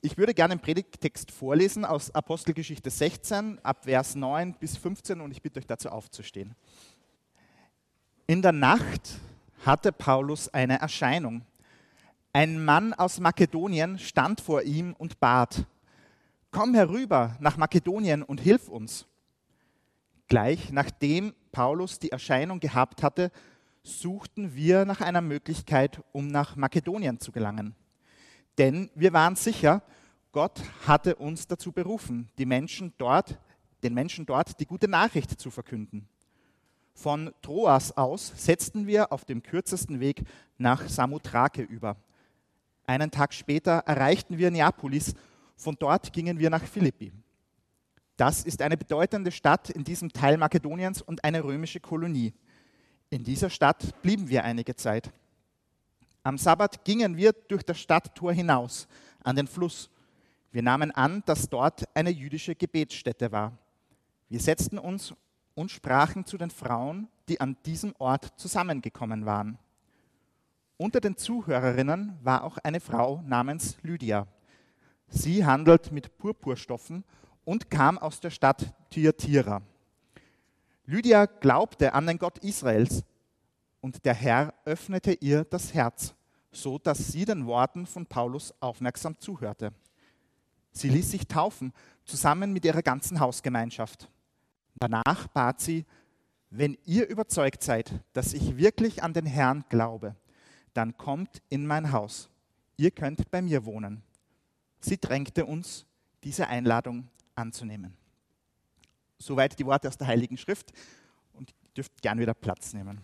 Ich würde gerne den Predigttext vorlesen aus Apostelgeschichte 16, ab Vers 9 bis 15 und ich bitte euch dazu aufzustehen. In der Nacht hatte Paulus eine Erscheinung. Ein Mann aus Makedonien stand vor ihm und bat: Komm herüber nach Makedonien und hilf uns. Gleich nachdem Paulus die Erscheinung gehabt hatte, suchten wir nach einer Möglichkeit, um nach Makedonien zu gelangen. Denn wir waren sicher, Gott hatte uns dazu berufen, den Menschen dort die gute Nachricht zu verkünden. Von Troas aus setzten wir auf dem kürzesten Weg nach Samothrake über. Einen Tag später erreichten wir Neapolis, von dort gingen wir nach Philippi. Das ist eine bedeutende Stadt in diesem Teil Makedoniens und eine römische Kolonie. In dieser Stadt blieben wir einige Zeit. Am Sabbat gingen wir durch das Stadttor hinaus an den Fluss. Wir nahmen an, dass dort eine jüdische Gebetsstätte war. Wir setzten uns und sprachen zu den Frauen, die an diesem Ort zusammengekommen waren. Unter den Zuhörerinnen war auch eine Frau namens Lydia. Sie handelt mit Purpurstoffen und kam aus der Stadt Thyatira. Lydia glaubte an den Gott Israels und der Herr öffnete ihr das Herz, so dass sie den Worten von Paulus aufmerksam zuhörte. Sie ließ sich taufen, zusammen mit ihrer ganzen Hausgemeinschaft. Danach bat sie: Wenn ihr überzeugt seid, dass ich wirklich an den Herrn glaube, dann kommt in mein Haus. Ihr könnt bei mir wohnen. Sie drängte uns, diese Einladung anzunehmen. Soweit die Worte aus der Heiligen Schrift und ihr dürft gern wieder Platz nehmen.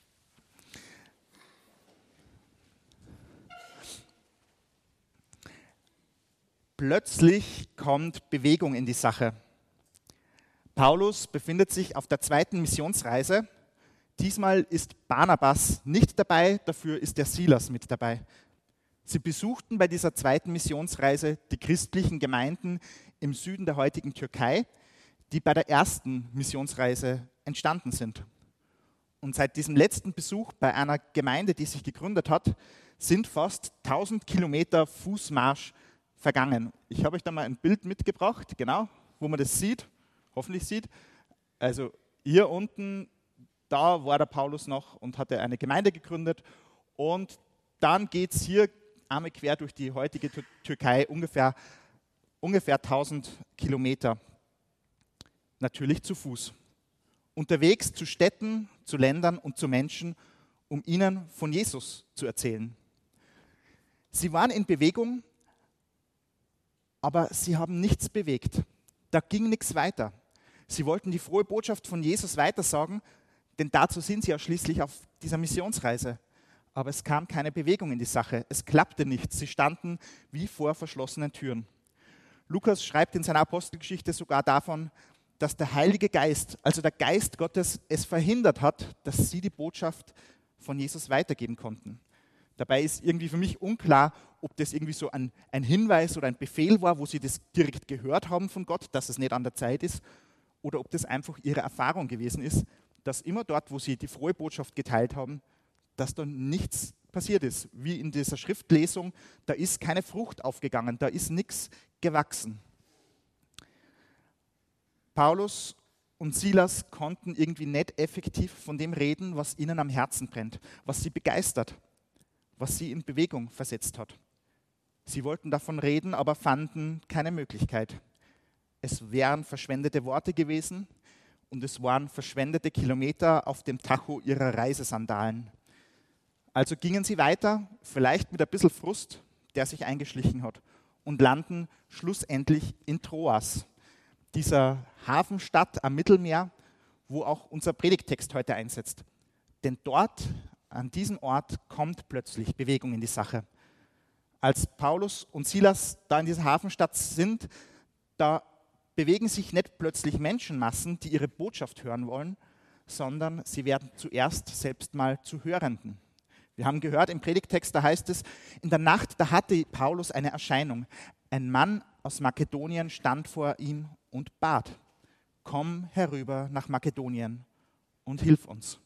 Plötzlich kommt Bewegung in die Sache. Paulus befindet sich auf der zweiten Missionsreise. Diesmal ist Barnabas nicht dabei, dafür ist der Silas mit dabei. Sie besuchten bei dieser zweiten Missionsreise die christlichen Gemeinden im Süden der heutigen Türkei, die bei der ersten Missionsreise entstanden sind. Und seit diesem letzten Besuch bei einer Gemeinde, die sich gegründet hat, sind fast 1000 Kilometer Fußmarsch vergangen. Ich habe euch da mal ein Bild mitgebracht, genau, wo man das sieht, hoffentlich sieht. Also hier unten, da war der Paulus noch und hatte eine Gemeinde gegründet. Und dann geht es hier einmal quer durch die heutige Türkei ungefähr 1000 Kilometer. Natürlich zu Fuß. Unterwegs zu Städten, zu Ländern und zu Menschen, um ihnen von Jesus zu erzählen. Sie waren in Bewegung, aber sie haben nichts bewegt. Da ging nichts weiter. Sie wollten die frohe Botschaft von Jesus weitersagen, denn dazu sind sie ja schließlich auf dieser Missionsreise. Aber es kam keine Bewegung in die Sache. Es klappte nichts. Sie standen wie vor verschlossenen Türen. Lukas schreibt in seiner Apostelgeschichte sogar davon, dass der Heilige Geist, also der Geist Gottes, es verhindert hat, dass sie die Botschaft von Jesus weitergeben konnten. Dabei ist irgendwie für mich unklar, ob das irgendwie so ein Hinweis oder ein Befehl war, wo sie das direkt gehört haben von Gott, dass es nicht an der Zeit ist, oder ob das einfach ihre Erfahrung gewesen ist, dass immer dort, wo sie die frohe Botschaft geteilt haben, dass da nichts passiert ist. Wie in dieser Schriftlesung, da ist keine Frucht aufgegangen, da ist nichts gewachsen. Paulus und Silas konnten irgendwie nicht effektiv von dem reden, was ihnen am Herzen brennt, was sie begeistert, was sie in Bewegung versetzt hat. Sie wollten davon reden, aber fanden keine Möglichkeit. Es wären verschwendete Worte gewesen und es waren verschwendete Kilometer auf dem Tacho ihrer Reisesandalen. Also gingen sie weiter, vielleicht mit ein bisschen Frust, der sich eingeschlichen hat, und landen schlussendlich in Troas, dieser Hafenstadt am Mittelmeer, wo auch unser Predigttext heute einsetzt. Denn dort, an diesem Ort, kommt plötzlich Bewegung in die Sache. Als Paulus und Silas da in dieser Hafenstadt sind, da bewegen sich nicht plötzlich Menschenmassen, die ihre Botschaft hören wollen, sondern sie werden zuerst selbst mal zu Hörenden. Wir haben gehört im Predigttext, da heißt es: In der Nacht, da hatte Paulus eine Erscheinung. Ein Mann aus Makedonien stand vor ihm und bat: Komm herüber nach Makedonien und hilf uns.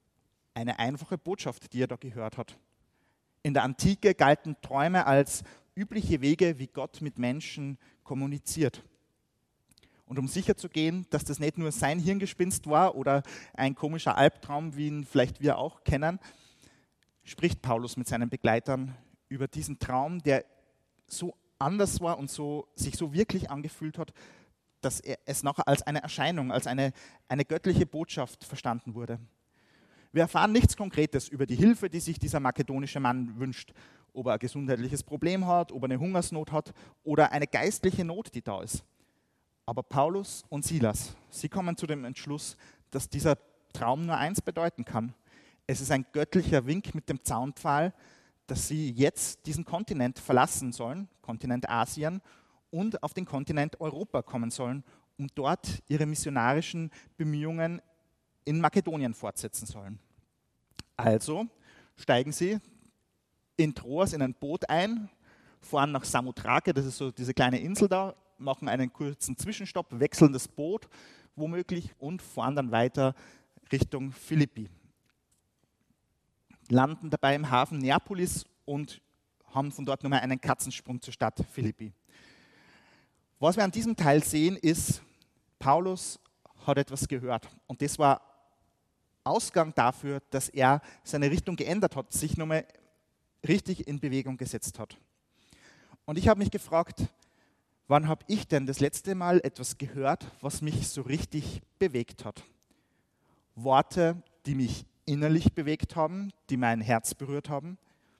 Eine einfache Botschaft, die er da gehört hat. In der Antike galten Träume als übliche Wege, wie Gott mit Menschen kommuniziert. Und um sicherzugehen, dass das nicht nur sein Hirngespinst war oder ein komischer Albtraum, wie ihn vielleicht wir auch kennen, spricht Paulus mit seinen Begleitern über diesen Traum, der so anders war und sich so wirklich angefühlt hat, dass es nachher als eine Erscheinung, als eine göttliche Botschaft verstanden wurde. Wir erfahren nichts Konkretes über die Hilfe, die sich dieser makedonische Mann wünscht, ob er ein gesundheitliches Problem hat, ob er eine Hungersnot hat oder eine geistliche Not, die da ist. Aber Paulus und Silas, sie kommen zu dem Entschluss, dass dieser Traum nur eins bedeuten kann. Es ist ein göttlicher Wink mit dem Zaunpfahl, dass sie jetzt diesen Kontinent verlassen sollen, Kontinent Asien, und auf den Kontinent Europa kommen sollen, um dort ihre missionarischen Bemühungen in Makedonien fortsetzen sollen. Also steigen sie in Troas in ein Boot ein, fahren nach Samothrake, das ist so diese kleine Insel da, machen einen kurzen Zwischenstopp, wechseln das Boot womöglich und fahren dann weiter Richtung Philippi. Landen dabei im Hafen Neapolis und haben von dort nochmal einen Katzensprung zur Stadt Philippi. Was wir an diesem Teil sehen, ist, Paulus hat etwas gehört. Und das war Ausgang dafür, dass er seine Richtung geändert hat, sich nochmal richtig in Bewegung gesetzt hat. Und ich habe mich gefragt, wann habe ich denn das letzte Mal etwas gehört, was mich so richtig bewegt hat? Worte, die mich innerlich bewegt haben, die mein Herz berührt haben.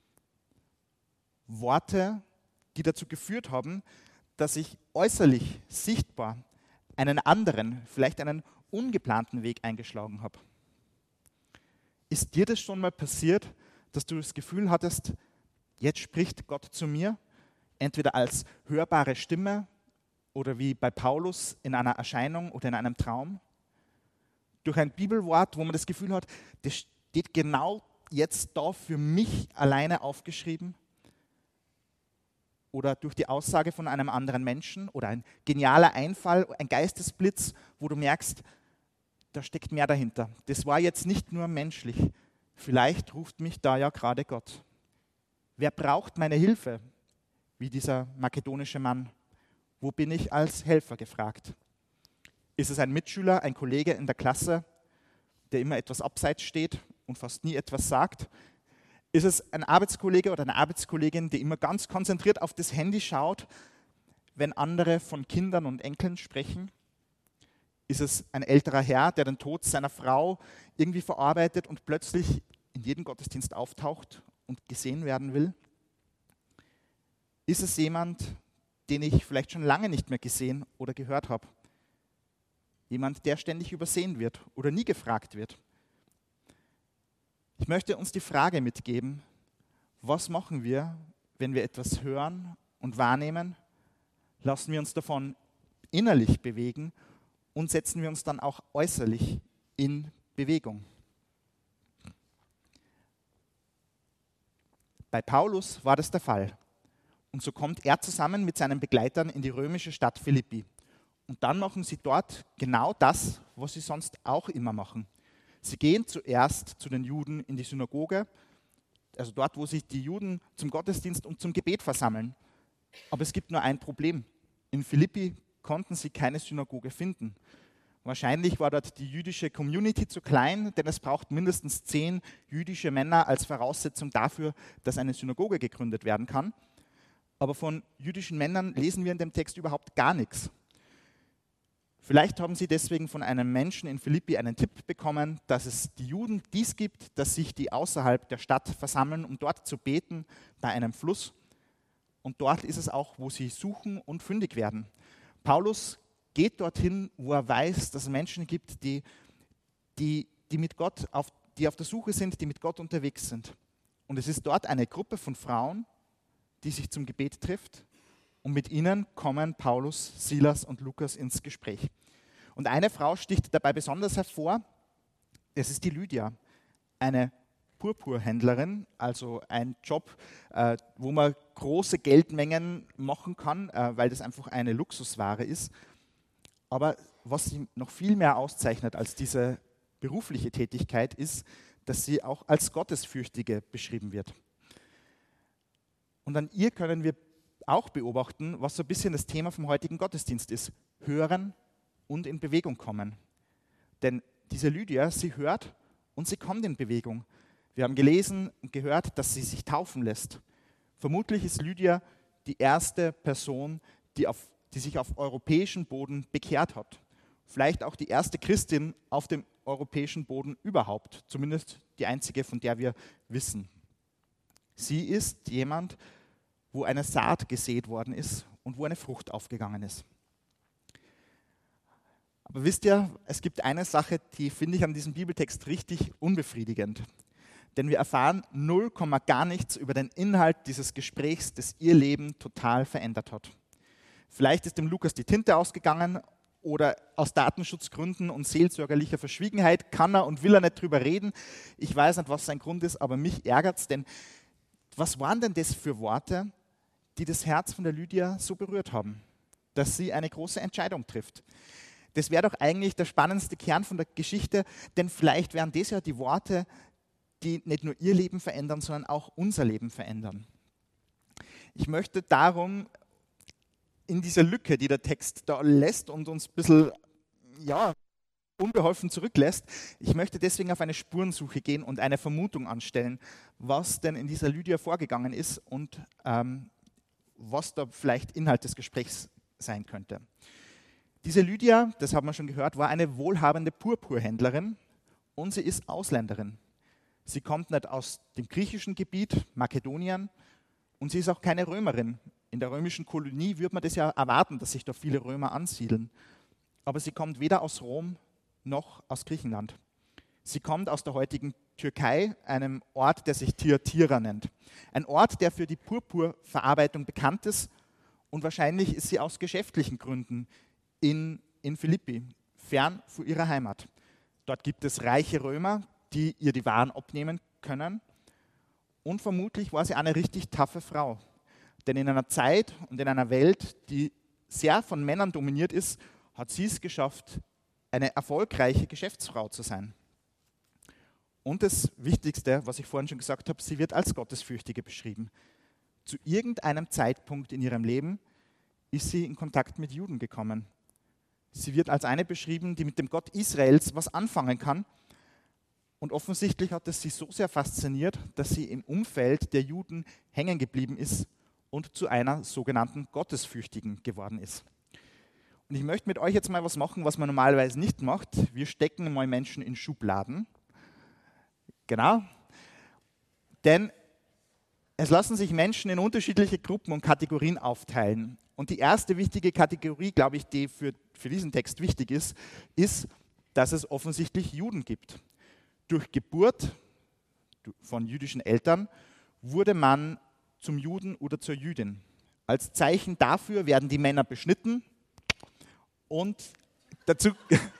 Worte, die dazu geführt haben, dass ich äußerlich sichtbar einen anderen, vielleicht einen ungeplanten Weg eingeschlagen habe. Ist dir das schon mal passiert, dass du das Gefühl hattest, jetzt spricht Gott zu mir, entweder als hörbare Stimme oder wie bei Paulus in einer Erscheinung oder in einem Traum? Durch ein Bibelwort, wo man das Gefühl hat, das steht genau jetzt da für mich alleine aufgeschrieben? Oder durch die Aussage von einem anderen Menschen oder ein genialer Einfall, ein Geistesblitz, wo du merkst, da steckt mehr dahinter. Das war jetzt nicht nur menschlich. Vielleicht ruft mich da ja gerade Gott. Wer braucht meine Hilfe? Wie dieser makedonische Mann. Wo bin ich als Helfer gefragt? Ist es ein Mitschüler, ein Kollege in der Klasse, der immer etwas abseits steht und fast nie etwas sagt? Ist es ein Arbeitskollege oder eine Arbeitskollegin, die immer ganz konzentriert auf das Handy schaut, wenn andere von Kindern und Enkeln sprechen? Ist es ein älterer Herr, der den Tod seiner Frau irgendwie verarbeitet und plötzlich in jedem Gottesdienst auftaucht und gesehen werden will? Ist es jemand, den ich vielleicht schon lange nicht mehr gesehen oder gehört habe? Jemand, der ständig übersehen wird oder nie gefragt wird? Ich möchte uns die Frage mitgeben, was machen wir, wenn wir etwas hören und wahrnehmen? Lassen wir uns davon innerlich bewegen und setzen wir uns dann auch äußerlich in Bewegung? Bei Paulus war das der Fall. Und so kommt er zusammen mit seinen Begleitern in die römische Stadt Philippi. Und dann machen sie dort genau das, was sie sonst auch immer machen. Sie gehen zuerst zu den Juden in die Synagoge, also dort, wo sich die Juden zum Gottesdienst und zum Gebet versammeln. Aber es gibt nur ein Problem. In Philippi konnten sie keine Synagoge finden. Wahrscheinlich war dort die jüdische Community zu klein, denn es braucht mindestens 10 jüdische Männer als Voraussetzung dafür, dass eine Synagoge gegründet werden kann. Aber von jüdischen Männern lesen wir in dem Text überhaupt gar nichts. Vielleicht haben sie deswegen von einem Menschen in Philippi einen Tipp bekommen, dass es die Juden dies gibt, dass sich die außerhalb der Stadt versammeln, um dort zu beten bei einem Fluss. Und dort ist es auch, wo sie suchen und fündig werden. Paulus geht dorthin, wo er weiß, dass es Menschen gibt, die auf der Suche sind, die mit Gott unterwegs sind. Und es ist dort eine Gruppe von Frauen, die sich zum Gebet trifft. Und mit ihnen kommen Paulus, Silas und Lukas ins Gespräch. Und eine Frau sticht dabei besonders hervor, das ist die Lydia, eine Purpurhändlerin, also ein Job, wo man große Geldmengen machen kann, weil das einfach eine Luxusware ist. Aber was sie noch viel mehr auszeichnet als diese berufliche Tätigkeit ist, dass sie auch als Gottesfürchtige beschrieben wird. Und an ihr können wir auch beobachten, was so ein bisschen das Thema vom heutigen Gottesdienst ist. Hören und in Bewegung kommen. Denn diese Lydia, sie hört und sie kommt in Bewegung. Wir haben gelesen und gehört, dass sie sich taufen lässt. Vermutlich ist Lydia die erste Person, die sich auf europäischem Boden bekehrt hat. Vielleicht auch die erste Christin auf dem europäischen Boden überhaupt. Zumindest die einzige, von der wir wissen. Sie ist jemand, wo eine Saat gesät worden ist und wo eine Frucht aufgegangen ist. Aber wisst ihr, es gibt eine Sache, die finde ich an diesem Bibeltext richtig unbefriedigend. Denn wir erfahren gar nichts über den Inhalt dieses Gesprächs, das ihr Leben total verändert hat. Vielleicht ist dem Lukas die Tinte ausgegangen oder aus Datenschutzgründen und seelsorgerlicher Verschwiegenheit kann er und will er nicht drüber reden. Ich weiß nicht, was sein Grund ist, aber mich ärgert es, denn was waren denn das für Worte, die das Herz von der Lydia so berührt haben, dass sie eine große Entscheidung trifft? Das wäre doch eigentlich der spannendste Kern von der Geschichte, denn vielleicht wären das ja die Worte, die nicht nur ihr Leben verändern, sondern auch unser Leben verändern. Ich möchte darum in dieser Lücke, die der Text da lässt und uns ein bisschen unbeholfen zurücklässt, ich möchte deswegen auf eine Spurensuche gehen und eine Vermutung anstellen, was denn in dieser Lydia vorgegangen ist und was da vielleicht Inhalt des Gesprächs sein könnte. Diese Lydia, das haben wir schon gehört, war eine wohlhabende Purpurhändlerin und sie ist Ausländerin. Sie kommt nicht aus dem griechischen Gebiet, Makedonien, und sie ist auch keine Römerin. In der römischen Kolonie würde man das ja erwarten, dass sich da viele Römer ansiedeln. Aber sie kommt weder aus Rom noch aus Griechenland. Sie kommt aus der heutigen Türkei, einem Ort, der sich Thyatira nennt. Ein Ort, der für die Purpurverarbeitung bekannt ist, und wahrscheinlich ist sie aus geschäftlichen Gründen in Philippi, fern von ihrer Heimat. Dort gibt es reiche Römer, die ihr die Waren abnehmen können. Und vermutlich war sie eine richtig taffe Frau. Denn in einer Zeit und in einer Welt, die sehr von Männern dominiert ist, hat sie es geschafft, eine erfolgreiche Geschäftsfrau zu sein. Und das Wichtigste, was ich vorhin schon gesagt habe, sie wird als Gottesfürchtige beschrieben. Zu irgendeinem Zeitpunkt in ihrem Leben ist sie in Kontakt mit Juden gekommen. Sie wird als eine beschrieben, die mit dem Gott Israels was anfangen kann. Und offensichtlich hat es sie so sehr fasziniert, dass sie im Umfeld der Juden hängen geblieben ist und zu einer sogenannten Gottesfürchtigen geworden ist. Und ich möchte mit euch jetzt mal was machen, was man normalerweise nicht macht. Wir stecken mal Menschen in Schubladen. Genau. Denn es lassen sich Menschen in unterschiedliche Gruppen und Kategorien aufteilen. Und die erste wichtige Kategorie, glaube ich, die für diesen Text wichtig ist, dass es offensichtlich Juden gibt. Durch Geburt von jüdischen Eltern wurde man zum Juden oder zur Jüdin. Als Zeichen dafür werden die Männer beschnitten und dazu,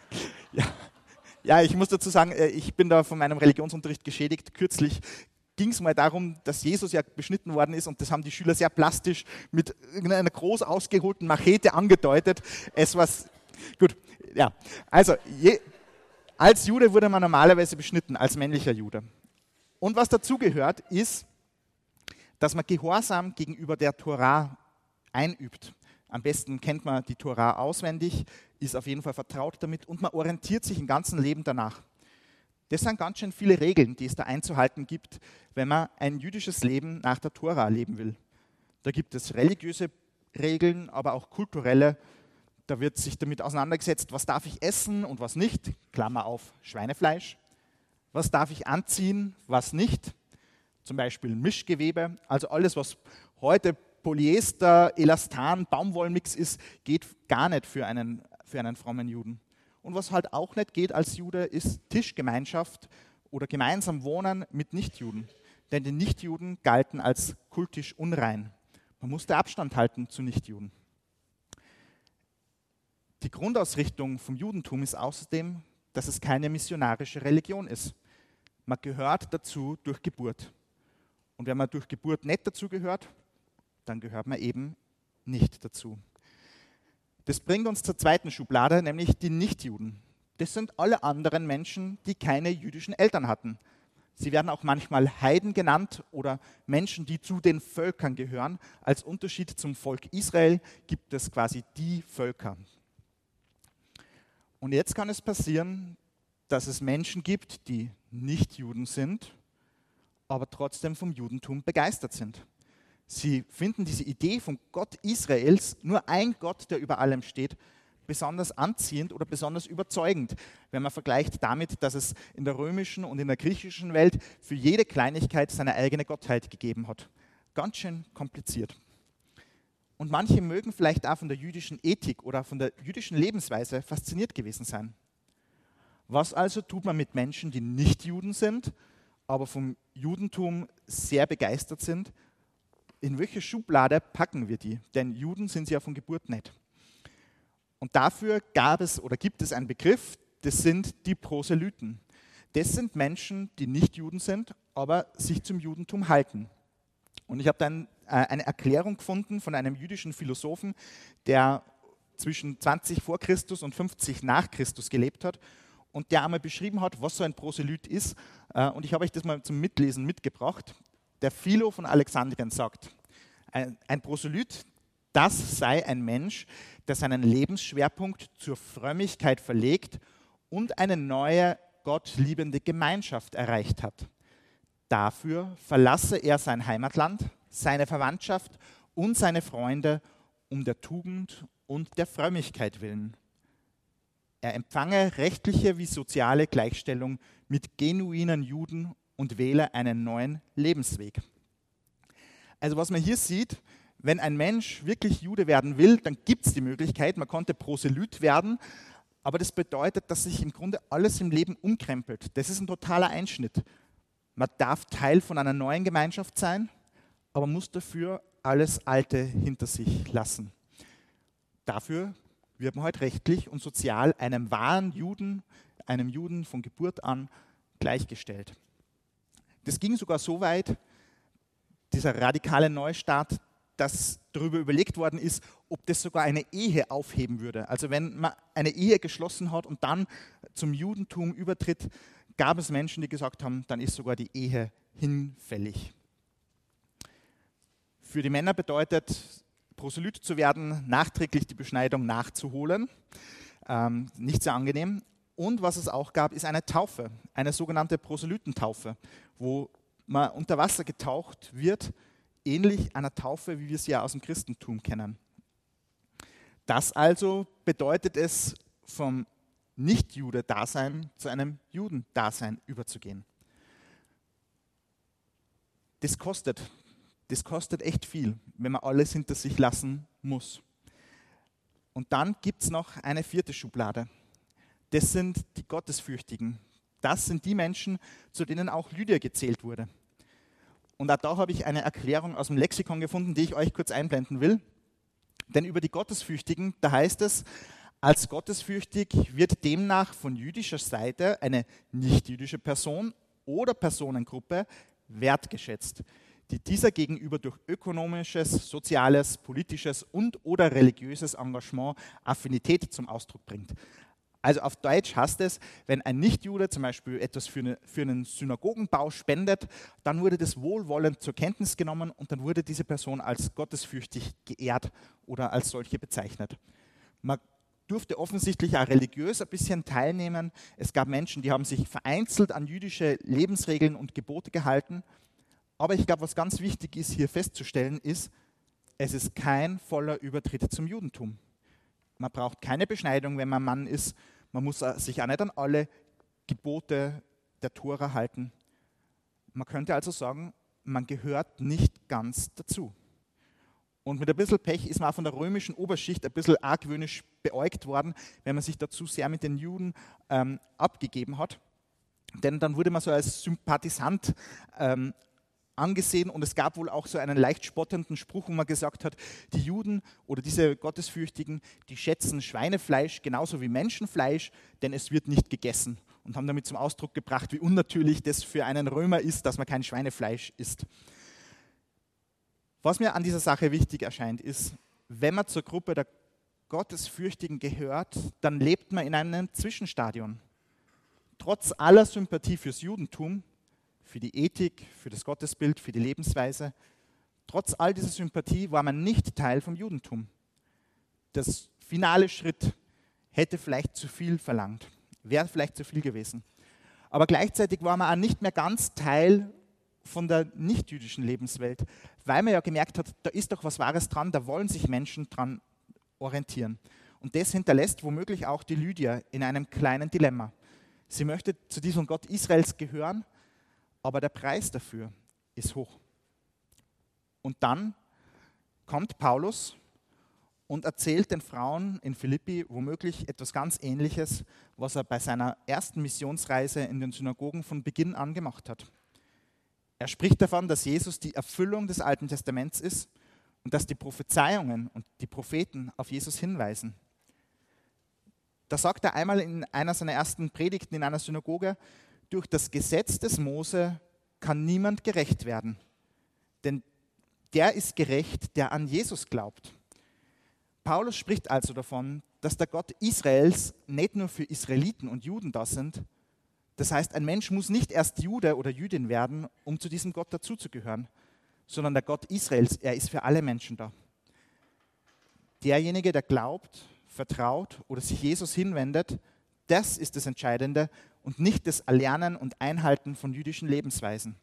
ich muss dazu sagen, ich bin da von meinem Religionsunterricht geschädigt. Kürzlich ging es mal darum, dass Jesus ja beschnitten worden ist und das haben die Schüler sehr plastisch mit einer groß ausgeholten Machete angedeutet. Es war gut, ja, also als Jude wurde man normalerweise beschnitten, als männlicher Jude. Und was dazugehört, ist, dass man Gehorsam gegenüber der Tora einübt. Am besten kennt man die Tora auswendig, ist auf jeden Fall vertraut damit und man orientiert sich im ganzen Leben danach. Das sind ganz schön viele Regeln, die es da einzuhalten gibt, wenn man ein jüdisches Leben nach der Tora leben will. Da gibt es religiöse Regeln, aber auch kulturelle. Da wird sich damit auseinandergesetzt, was darf ich essen und was nicht, Klammer auf, Schweinefleisch. Was darf ich anziehen, was nicht, zum Beispiel Mischgewebe. Also alles, was heute Polyester, Elastan, Baumwollmix ist, geht gar nicht für einen frommen Juden. Und was halt auch nicht geht als Jude, ist Tischgemeinschaft oder gemeinsam Wohnen mit Nichtjuden. Denn die Nichtjuden galten als kultisch unrein. Man musste Abstand halten zu Nichtjuden. Die Grundausrichtung vom Judentum ist außerdem, dass es keine missionarische Religion ist. Man gehört dazu durch Geburt. Und wenn man durch Geburt nicht dazu gehört, dann gehört man eben nicht dazu. Das bringt uns zur zweiten Schublade, nämlich die Nichtjuden. Das sind alle anderen Menschen, die keine jüdischen Eltern hatten. Sie werden auch manchmal Heiden genannt oder Menschen, die zu den Völkern gehören. Als Unterschied zum Volk Israel gibt es quasi die Völker. Und jetzt kann es passieren, dass es Menschen gibt, die nicht Juden sind, aber trotzdem vom Judentum begeistert sind. Sie finden diese Idee vom Gott Israels, nur ein Gott, der über allem steht, besonders anziehend oder besonders überzeugend, wenn man vergleicht damit, dass es in der römischen und in der griechischen Welt für jede Kleinigkeit seine eigene Gottheit gegeben hat. Ganz schön kompliziert. Und manche mögen vielleicht auch von der jüdischen Ethik oder von der jüdischen Lebensweise fasziniert gewesen sein. Was also tut man mit Menschen, die nicht Juden sind, aber vom Judentum sehr begeistert sind? In welche Schublade packen wir die? Denn Juden sind sie ja von Geburt nicht. Und dafür gibt es einen Begriff, das sind die Proselyten. Das sind Menschen, die nicht Juden sind, aber sich zum Judentum halten. Und ich habe dann eine Erklärung gefunden von einem jüdischen Philosophen, der zwischen 20 vor Christus und 50 nach Christus gelebt hat und der einmal beschrieben hat, was so ein Proselyt ist. Und ich habe euch das mal zum Mitlesen mitgebracht. Der Philo von Alexandrien sagt, ein Proselyt, das sei ein Mensch, der seinen Lebensschwerpunkt zur Frömmigkeit verlegt und eine neue, gottliebende Gemeinschaft erreicht hat. Dafür verlasse er sein Heimatland, seine Verwandtschaft und seine Freunde um der Tugend und der Frömmigkeit willen. Er empfange rechtliche wie soziale Gleichstellung mit genuinen Juden und wähle einen neuen Lebensweg. Also was man hier sieht, wenn ein Mensch wirklich Jude werden will, dann gibt es die Möglichkeit, man konnte Proselyt werden, aber das bedeutet, dass sich im Grunde alles im Leben umkrempelt. Das ist ein totaler Einschnitt. Man darf Teil von einer neuen Gemeinschaft sein, aber muss dafür alles Alte hinter sich lassen. Dafür wird man heute rechtlich und sozial einem wahren Juden, einem Juden von Geburt an, gleichgestellt. Das ging sogar so weit, dieser radikale Neustart, dass darüber überlegt worden ist, ob das sogar eine Ehe aufheben würde. Also wenn man eine Ehe geschlossen hat und dann zum Judentum übertritt, gab es Menschen, die gesagt haben, dann ist sogar die Ehe hinfällig. Für die Männer bedeutet, Proselyt zu werden, nachträglich die Beschneidung nachzuholen. Nicht sehr angenehm. Und was es auch gab, ist eine Taufe, eine sogenannte Proselytentaufe, wo man unter Wasser getaucht wird, ähnlich einer Taufe, wie wir sie ja aus dem Christentum kennen. Das also bedeutet es, vom Nicht-Jude-Dasein zu einem Judendasein überzugehen. Das kostet echt viel, wenn man alles hinter sich lassen muss. Und dann gibt es noch eine vierte Schublade. Das sind die Gottesfürchtigen. Das sind die Menschen, zu denen auch Lydia gezählt wurde. Und auch da habe ich eine Erklärung aus dem Lexikon gefunden, die ich euch kurz einblenden will. Denn über die Gottesfürchtigen, da heißt es, als gottesfürchtig wird demnach von jüdischer Seite eine nicht-jüdische Person oder Personengruppe wertgeschätzt, die dieser gegenüber durch ökonomisches, soziales, politisches und/oder religiöses Engagement Affinität zum Ausdruck bringt. Also auf Deutsch heißt es, wenn ein Nichtjude zum Beispiel etwas für einen Synagogenbau spendet, dann wurde das wohlwollend zur Kenntnis genommen und dann wurde diese Person als gottesfürchtig geehrt oder als solche bezeichnet. Man durfte offensichtlich auch religiös ein bisschen teilnehmen. Es gab Menschen, die haben sich vereinzelt an jüdische Lebensregeln und Gebote gehalten. Aber ich glaube, was ganz wichtig ist, hier festzustellen, ist, es ist kein voller Übertritt zum Judentum. Man braucht keine Beschneidung, wenn man Mann ist. Man muss sich auch nicht an alle Gebote der Tora halten. Man könnte also sagen, man gehört nicht ganz dazu. Und mit ein bisschen Pech ist man auch von der römischen Oberschicht ein bisschen argwöhnisch beäugt worden, wenn man sich dazu sehr mit den Juden abgegeben hat. Denn dann wurde man so als Sympathisant angesehen und es gab wohl auch so einen leicht spottenden Spruch, wo man gesagt hat, die Juden oder diese Gottesfürchtigen, die schätzen Schweinefleisch genauso wie Menschenfleisch, denn es wird nicht gegessen und haben damit zum Ausdruck gebracht, wie unnatürlich das für einen Römer ist, dass man kein Schweinefleisch isst. Was mir an dieser Sache wichtig erscheint, ist, wenn man zur Gruppe der Gottesfürchtigen gehört, dann lebt man in einem Zwischenstadion. Trotz aller Sympathie fürs Judentum für die Ethik, für das Gottesbild, für die Lebensweise. Trotz all dieser Sympathie war man nicht Teil vom Judentum. Das finale Schritt hätte vielleicht zu viel verlangt, wäre vielleicht zu viel gewesen. Aber gleichzeitig war man auch nicht mehr ganz Teil von der nicht-jüdischen Lebenswelt, weil man ja gemerkt hat, da ist doch was Wahres dran, da wollen sich Menschen dran orientieren. Und das hinterlässt womöglich auch die Lydia in einem kleinen Dilemma. Sie möchte zu diesem Gott Israels gehören, aber der Preis dafür ist hoch. Und dann kommt Paulus und erzählt den Frauen in Philippi womöglich etwas ganz Ähnliches, was er bei seiner ersten Missionsreise in den Synagogen von Beginn an gemacht hat. Er spricht davon, dass Jesus die Erfüllung des Alten Testaments ist und dass die Prophezeiungen und die Propheten auf Jesus hinweisen. Da sagt er einmal in einer seiner ersten Predigten in einer Synagoge, durch das Gesetz des Mose kann niemand gerecht werden, denn der ist gerecht, der an Jesus glaubt. Paulus spricht also davon, dass der Gott Israels nicht nur für Israeliten und Juden da sind. Das heißt, ein Mensch muss nicht erst Jude oder Jüdin werden, um zu diesem Gott dazuzugehören, sondern der Gott Israels, er ist für alle Menschen da. Derjenige, der glaubt, vertraut oder sich Jesus hinwendet, das ist das Entscheidende und nicht das Erlernen und Einhalten von jüdischen Lebensweisen.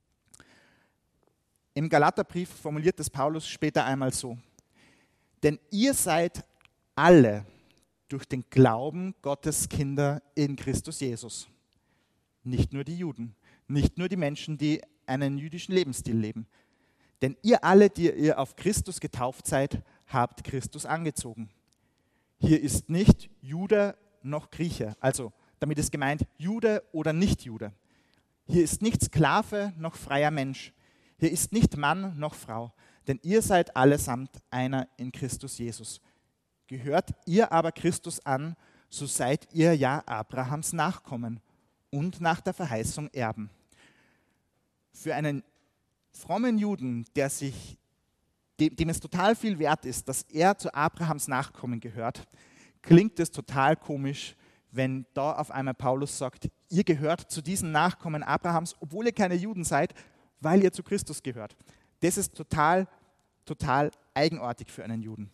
Im Galaterbrief formuliert das Paulus später einmal so: Denn ihr seid alle durch den Glauben Gottes Kinder in Christus Jesus. Nicht nur die Juden, nicht nur die Menschen, die einen jüdischen Lebensstil leben. Denn ihr alle, die ihr auf Christus getauft seid, habt Christus angezogen. Hier ist nicht Jude noch Grieche, also damit ist gemeint Jude oder Nicht-Jude. Hier ist nicht Sklave noch freier Mensch. Hier ist nicht Mann noch Frau, denn ihr seid allesamt einer in Christus Jesus. Gehört ihr aber Christus an, so seid ihr ja Abrahams Nachkommen und nach der Verheißung Erben. Für einen frommen Juden, dem es total viel wert ist, dass er zu Abrahams Nachkommen gehört, klingt es total komisch, wenn da auf einmal Paulus sagt, ihr gehört zu diesen Nachkommen Abrahams, obwohl ihr keine Juden seid, weil ihr zu Christus gehört. Das ist total eigenartig für einen Juden.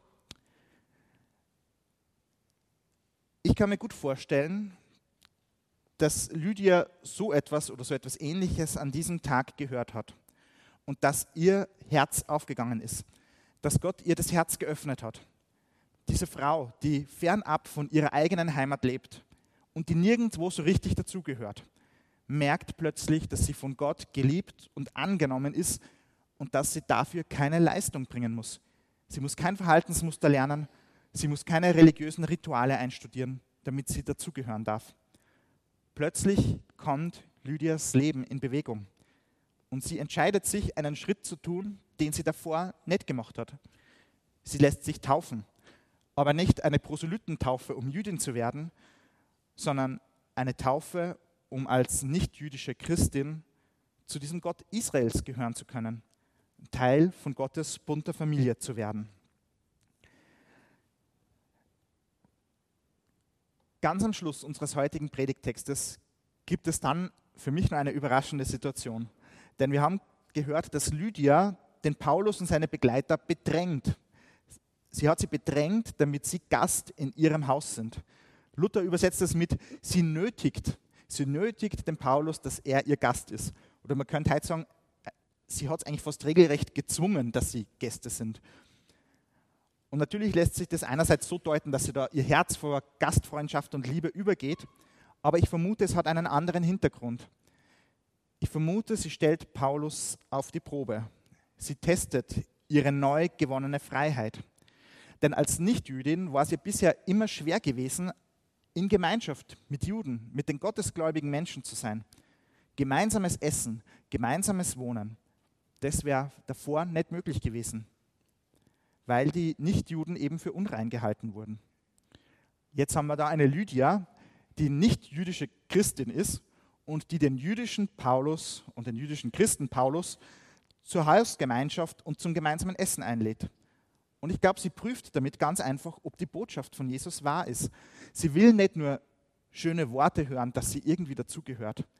Ich kann mir gut vorstellen, dass Lydia so etwas oder so etwas Ähnliches an diesem Tag gehört hat und dass ihr Herz aufgegangen ist, dass Gott ihr das Herz geöffnet hat. Diese Frau, die fernab von ihrer eigenen Heimat lebt und die nirgendwo so richtig dazugehört, merkt plötzlich, dass sie von Gott geliebt und angenommen ist und dass sie dafür keine Leistung bringen muss. Sie muss kein Verhaltensmuster lernen, sie muss keine religiösen Rituale einstudieren, damit sie dazugehören darf. Plötzlich kommt Lydias Leben in Bewegung und sie entscheidet sich, einen Schritt zu tun, den sie davor nicht gemacht hat. Sie lässt sich taufen, aber nicht eine Proselytentaufe, um Jüdin zu werden, sondern eine Taufe, um als nicht-jüdische Christin zu diesem Gott Israels gehören zu können, Teil von Gottes bunter Familie zu werden. Ganz am Schluss unseres heutigen Predigttextes gibt es dann für mich noch eine überraschende Situation. Denn wir haben gehört, dass Lydia den Paulus und seine Begleiter bedrängt. Sie hat sie bedrängt, damit sie Gast in ihrem Haus sind. Luther übersetzt das mit, sie nötigt den Paulus, dass er ihr Gast ist. Oder man könnte heute sagen, sie hat es eigentlich fast regelrecht gezwungen, dass sie Gäste sind. Und natürlich lässt sich das einerseits so deuten, dass sie da ihr Herz vor Gastfreundschaft und Liebe übergeht, aber ich vermute, es hat einen anderen Hintergrund. Ich vermute, sie stellt Paulus auf die Probe. Sie testet ihre neu gewonnene Freiheit. Denn als Nichtjüdin war es ihr bisher immer schwer gewesen, in Gemeinschaft mit Juden, mit den gottesgläubigen Menschen zu sein. Gemeinsames Essen, gemeinsames Wohnen, das wäre davor nicht möglich gewesen, weil die Nichtjuden eben für unrein gehalten wurden. Jetzt haben wir da eine Lydia, die nicht jüdische Christin ist und die den jüdischen Paulus und den jüdischen Christen Paulus zur Hausgemeinschaft und zum gemeinsamen Essen einlädt. Und ich glaube, sie prüft damit ganz einfach, ob die Botschaft von Jesus wahr ist. Sie will nicht nur schöne Worte hören, dass sie irgendwie dazugehört,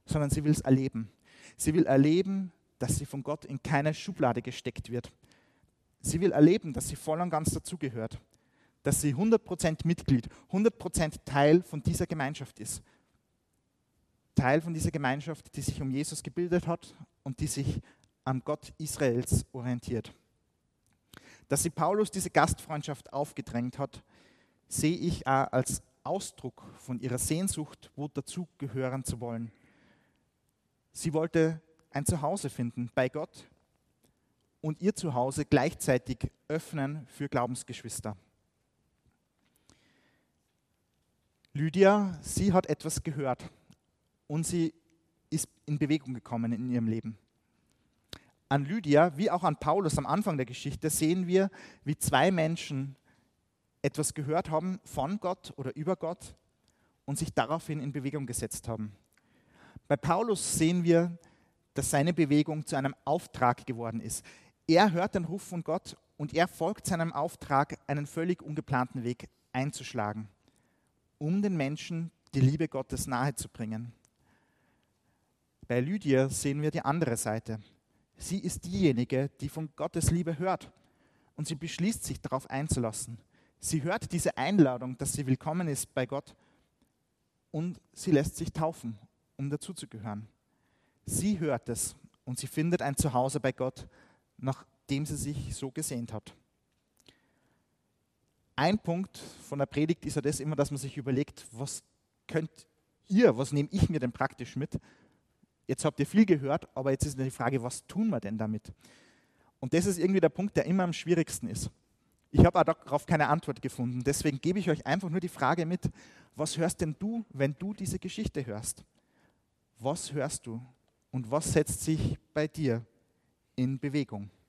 sondern sie will es erleben. Sie will erleben, dass sie von Gott in keine Schublade gesteckt wird. Sie will erleben, dass sie voll und ganz dazugehört, dass sie 100% Mitglied, 100% Teil von dieser Gemeinschaft ist. Teil von dieser Gemeinschaft, die sich um Jesus gebildet hat und die sich am Gott Israels orientiert. Dass sie Paulus diese Gastfreundschaft aufgedrängt hat, sehe ich auch als Ausdruck von ihrer Sehnsucht, wo dazugehören zu wollen. Sie wollte ein Zuhause finden bei Gott und ihr Zuhause gleichzeitig öffnen für Glaubensgeschwister. Lydia, sie hat etwas gehört und sie ist in Bewegung gekommen in ihrem Leben. An Lydia, wie auch an Paulus am Anfang der Geschichte, sehen wir, wie zwei Menschen etwas gehört haben von Gott oder über Gott und sich daraufhin in Bewegung gesetzt haben. Bei Paulus sehen wir, dass seine Bewegung zu einem Auftrag geworden ist. Er hört den Ruf von Gott und er folgt seinem Auftrag, einen völlig ungeplanten Weg einzuschlagen, um den Menschen die Liebe Gottes nahezubringen. Bei Lydia sehen wir die andere Seite. Sie ist diejenige, die von Gottes Liebe hört und sie beschließt sich darauf einzulassen. Sie hört diese Einladung, dass sie willkommen ist bei Gott und sie lässt sich taufen, um dazuzugehören. Sie hört es und sie findet ein Zuhause bei Gott, nachdem sie sich so gesehnt hat. Ein Punkt von der Predigt ist ja das immer, dass man sich überlegt, was nehme ich mir denn praktisch mit? Jetzt habt ihr viel gehört, aber jetzt ist die Frage, was tun wir denn damit? Und das ist irgendwie der Punkt, der immer am schwierigsten ist. Ich habe auch darauf keine Antwort gefunden, deswegen gebe ich euch einfach nur die Frage mit, was hörst denn du, wenn du diese Geschichte hörst? Was hörst du und was setzt sich bei dir in Bewegung?